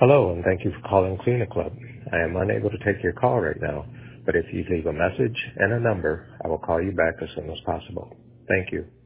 Hello, and thank you for calling Cleaner Club. I am unable to take your call right now, but if you leave a message and a number, I will call you back as soon as possible. Thank you.